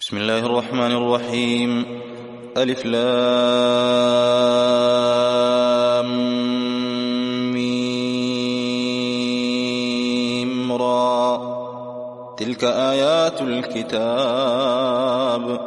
بسم الله الرحمن الرحيم. ألف لام ميم را. تلك آيات الكتاب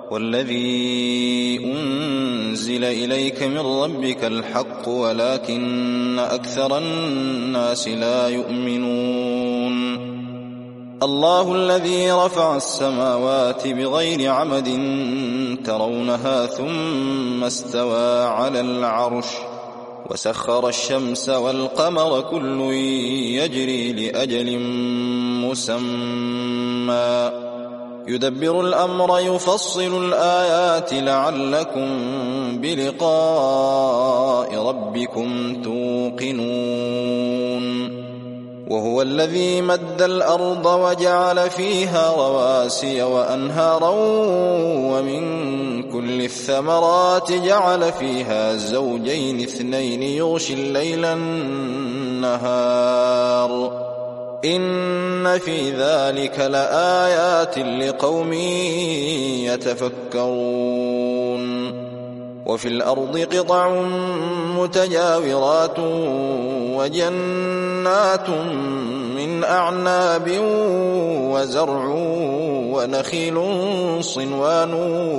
والذي أنزل إليك من ربك الحق ولكن أكثر الناس لا يؤمنون. الله الذي رفع السماوات بغير عمد ترونها ثم استوى على العرش وسخر الشمس والقمر كل يجري لأجل مسمى يدبر الأمر يفصل الآيات لعلكم بلقاء ربكم توقنون. وهو الذي مد الأرض وجعل فيها رواسي وأنهارا ومن كل الثمرات جعل فيها زوجين اثنين يغشي الليل النهار إن في ذلك لآيات لقوم يتفكرون. وفي الأرض قطع متجاورات وجنات من أعناب وزرع ونخيل صنوان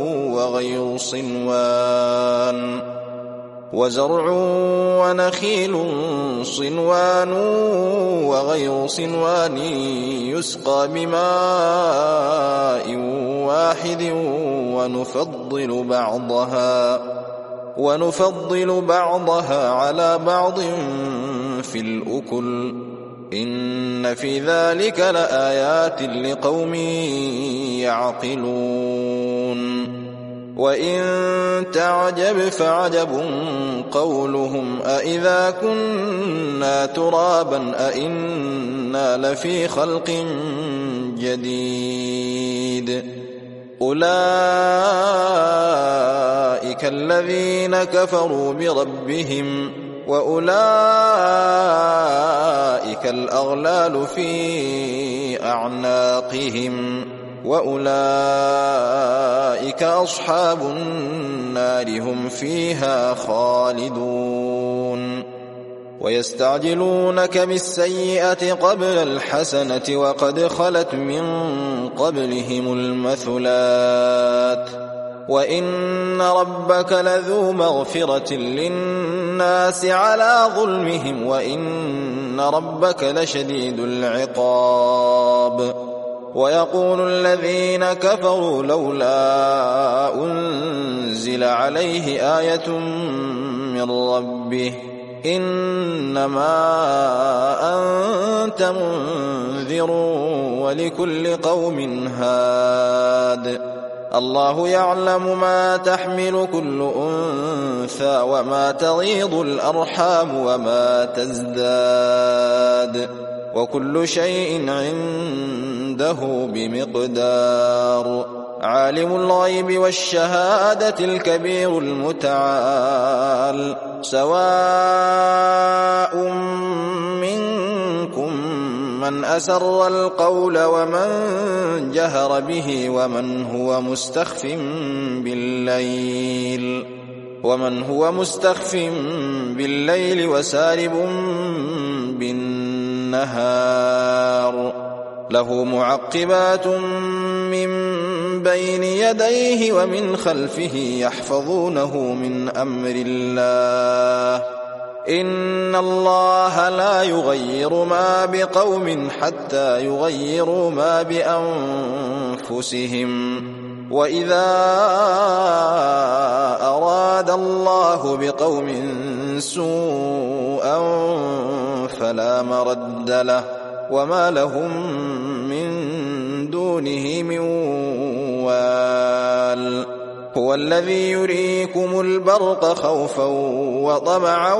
وغير صنوان يسقى بماء واحد ونفضل بعضها على بعض في الأكل إن في ذلك لآيات لقوم يعقلون. وإن تعجب فعجب قولهم أإذا كنا ترابا أإنا لفي خلق جديد أولئك الذين كفروا بربهم وأولئك الأغلال في أعناقهم وأولئك أصحاب النار هم فيها خالدون. ويستعجلونك بالسيئة قبل الحسنة وقد خلت من قبلهم المثلات وإن ربك لذو مغفرة للناس على ظلمهم وإن ربك لشديد العقاب. ويقول الذين كفروا لولا أنزل عليه آية من ربه إنما أنت منذر ولكل قوم هاد. الله يعلم ما تحمل كل أنثى وما تغيض الأرحام وما تزداد وكل شيء عنده بمقدار. عالم الغيب والشهادة الكبير المتعال سواء منكم من أسر القول ومن جهر به ومن هو مستخف بالليل وسارب بالنهار له معقبات من بين يديه ومن خلفه يحفظونه من أمر الله إن الله لا يغير ما بقوم حتى يغيروا ما بأنفسهم وإذا أراد الله بقوم سوءا فلا مرد له وما لهم من دونه من وال. هو الذي يريكم البرق خوفا وطمعا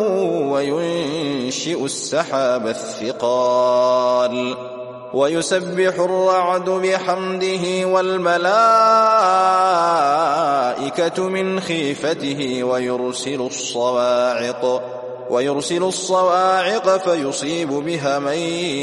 وينشئ السحاب الثقال ويسبح الرعد بحمده والملائكة من خيفته ويرسل الصواعق ويرسل الصواعق فيصيب بها من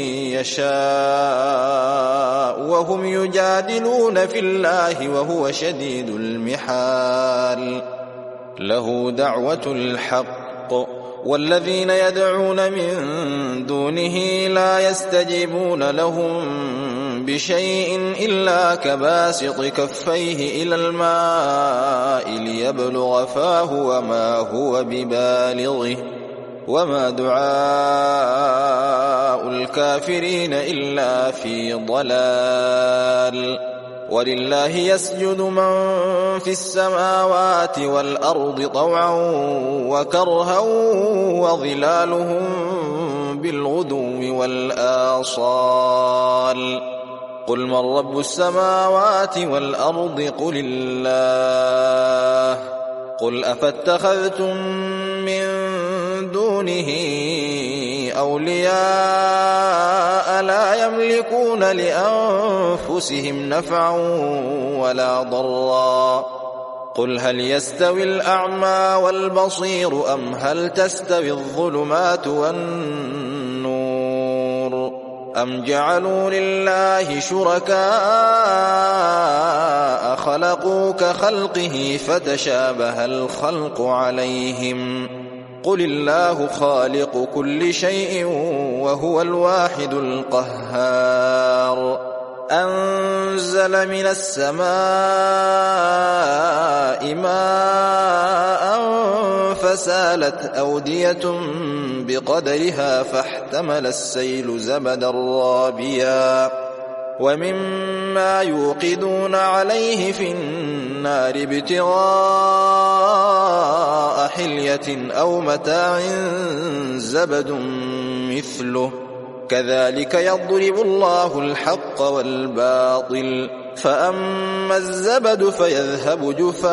يشاء وهم يجادلون في الله وهو شديد المحال له دعوة الحق والذين يدعون من دونه لا يستجيبون لهم بشيء إلا كباسط كفيه إلى الماء ليبلغ فاه وما هو ببالغه وما دعاء الكافرين إلا في ضلال ولله يسجد من في السماوات والأرض طوعا وكرها وظلالهم بالغدو والآصال قل من رب السماوات والأرض قل الله قل أفاتخذتم من دونه أولياء لا يملكون لأنفسهم نفعا ولا ضرا قل هل يستوي الأعمى والبصير أم هل تستوي الظلمات والنور أم جعلوا لله شركاء خلقوا كخلقه فتشابه الخلق عليهم قل الله خالق كل شيء وهو الواحد القهار أنزل من السماء ماء فسالت أودية بقدرها فاحتمل السيل زبدا رابيا ومما يوقدون عليه في النار ابتغاء حلية أو متاع زبد مثله كذلك يضرب الله الحق والباطل فأما الزبد فيذهب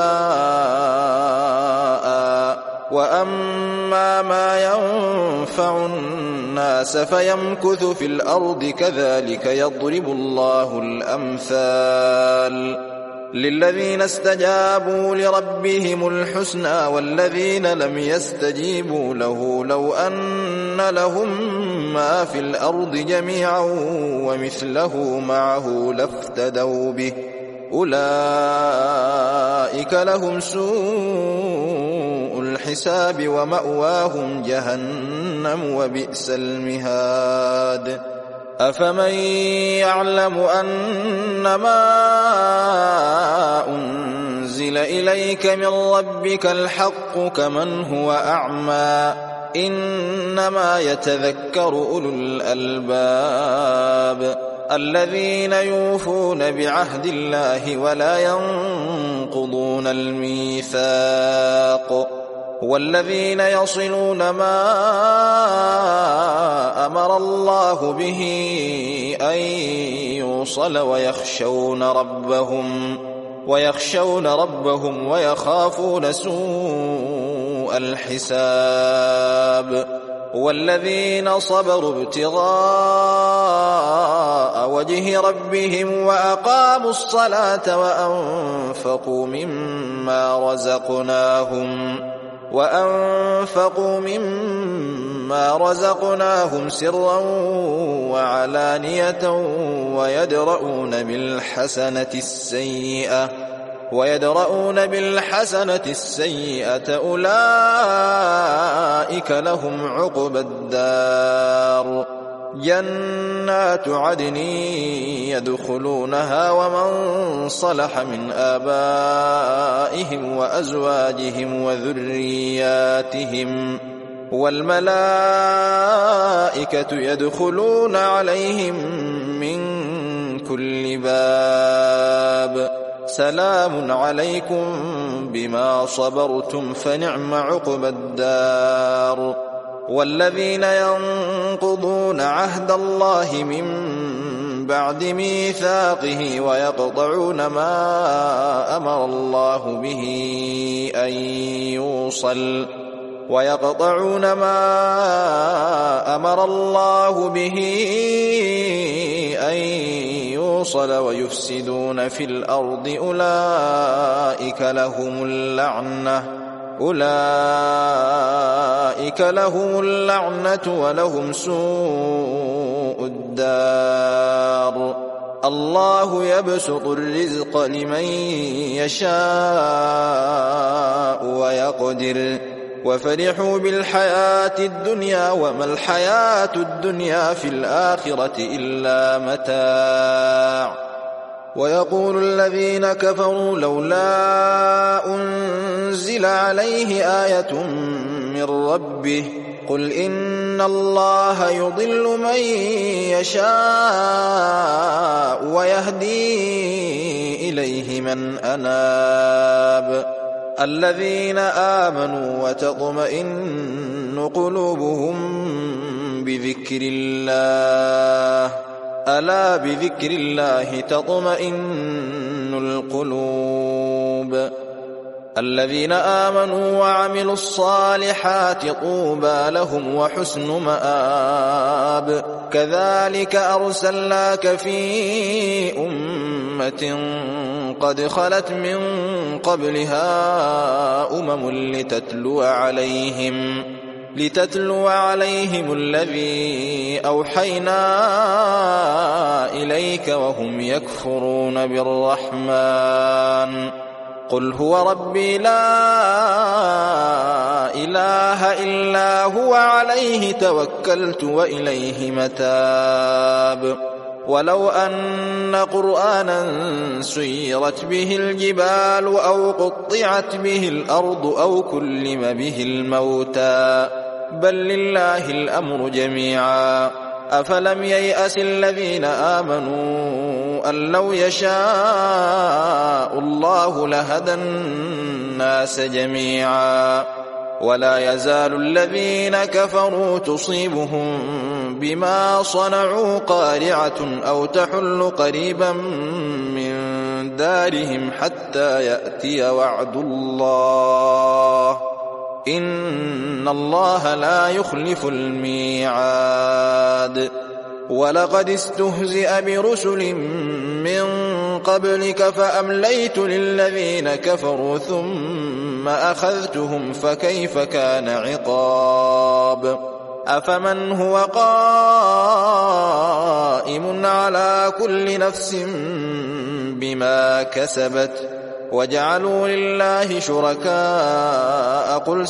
جفاء وأما ما ينفع الناس فيمكث في الأرض كذلك يضرب الله الأمثال للذين استجابوا لربهم الحسنى والذين لم يستجيبوا له لو أن لهم ما في الأرض جميعا ومثله معه لافتدوا به أولئك لهم سوء الحساب ومأواهم جهنم وبئس المهاد أفمن يعلم أنما أنزل إليك من ربك الحق كمن هو أعمى إنما يتذكر أولو الألباب الذين يوفون بعهد الله ولا ينقضون الميثاق والذين يصلون ما أمر الله به أن يوصل ويخشون ربهم ويخافون سوء الحساب والذين صبروا ابتغاء وجه ربهم وأقاموا الصلاة وأنفقوا مما رزقناهم سرا وعلانية ويدرؤون بالحسنة السيئة أولئك لهم عقبى الدار جنات عدن يدخلونها ومن صلح من آبائهم وأزواجهم وذرياتهم والملائكة يدخلون عليهم من كل باب سلام عليكم بما صبرتم فنعم عقبى الدار والذين ينقضون عهد الله من بعد ميثاقه ويقطعون ما أمر الله به أن يوصل ويفسدون في الأرض أولئك لهم اللعنة أولئك لهم اللعنة ولهم سوء الدار الله يبسط الرزق لمن يشاء ويقدر وفرحوا بالحياة الدنيا وما الحياة الدنيا في الآخرة إلا متاع ويقول الذين كفروا لولا أنزل عليه آية من ربه قل إن الله يضل من يشاء ويهدي إليه من أناب الذين آمنوا وتطمئن قلوبهم بذكر الله ألا بذكر الله تطمئن القلوب الذين آمنوا وعملوا الصالحات طوبى لهم وحسن مآب كذلك أرسلناك في أمة قد خلت من قبلها لتتلو عليهم الذي أوحينا إليك وهم يكفرون بالرحمن قل هو ربي لا إله إلا هو عليه توكلت وإليه متاب ولو أن قرآنا سيرت به الجبال أو قطعت به الأرض أو كلم به الموتى بل لله الأمر جميعا أفلم ييأس الذين آمنوا أن لو يشاء الله لهدى الناس جميعا ولا يزال الذين كفروا تصيبهم بما صنعوا قارعة أو تحل قريبا من دارهم حتى يأتي وعد الله إن الله لا يخلف الميعاد ولقد استهزئ برسل من قبلك فأمليت للذين كفروا ثم أخذتهم فكيف كان عقاب أفمن هو قائم على كل نفس بما كسبت وجعلوا لله شركاء قل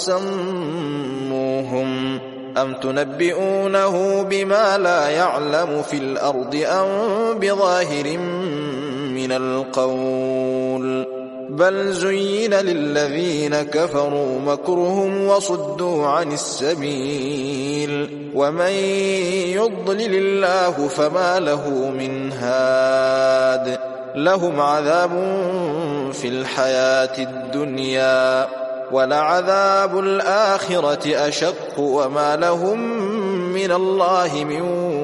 سموهم أم تنبئونه بما لا يعلم في الأرض أم بظاهر من القول بل زين للذين كفروا مكرهم وصدوا عن السبيل ومن يضلل الله فما له من هاد لهم عذاب في الحياة الدنيا ولعذاب الآخرة أشق وما لهم من الله من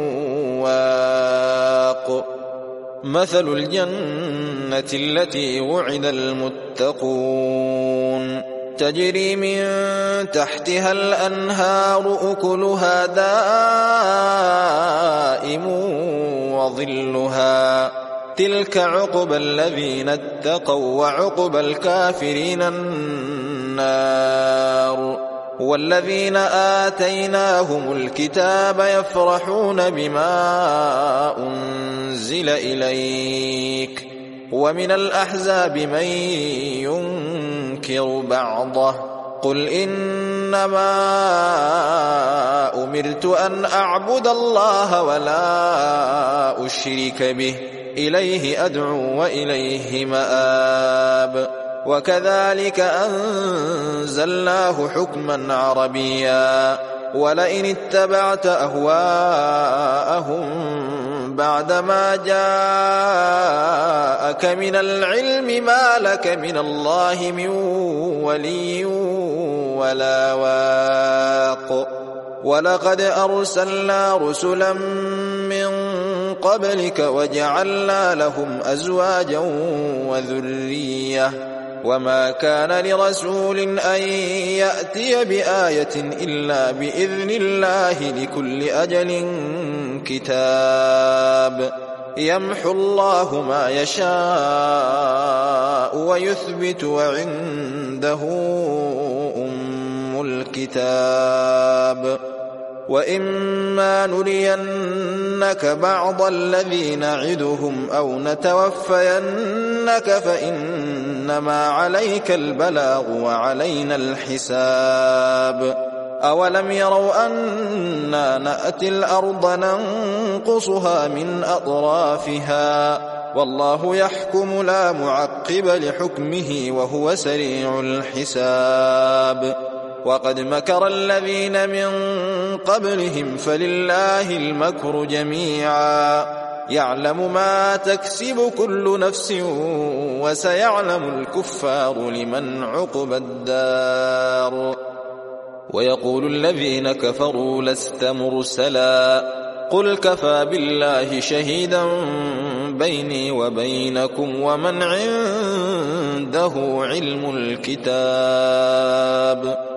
واق مثل الجنة التي وعد المتقون تجري من تحتها الأنهار أكلها دائم وظلها تلك عقبى الذين اتقوا وعقبى الكافرين النار والذين آتيناهم الكتاب يفرحون بما أنزل إليك ومن الأحزاب من ينكر بعضه قل إنما أمرت أن أعبد الله ولا أشرك به إليه أدعو وإليه مآب وكذلك أنزلناه حكما عربيا ولئن اتبعت أهواءهم بعدما جاءك من العلم ما لك من الله من ولي ولا واق ولقد أرسلنا رسلا من قبلك وجعلنا لهم أزواجا وذرية وما كان لرسول أن يأتي بآية إلا بإذن الله لكل أجل كتاب يمحو الله ما يشاء ويثبت وعنده الكتاب وإما نرينك بعض الذي نعدهم أو نتوفينك فإنما عليك البلاغ وعلينا الحساب أولم يروا أنا نأتي الأرض ننقصها من أطرافها والله يحكم لا معقب لحكمه وهو سريع الحساب وقد مكر الذين من قبلهم فلله المكر جميعا يعلم ما تكسب كل نفس وسيعلم الكفار لمن عقبى الدار ويقول الذين كفروا لست مرسلا قل كفى بالله شهيدا بيني وبينكم ومن عنده علم الكتاب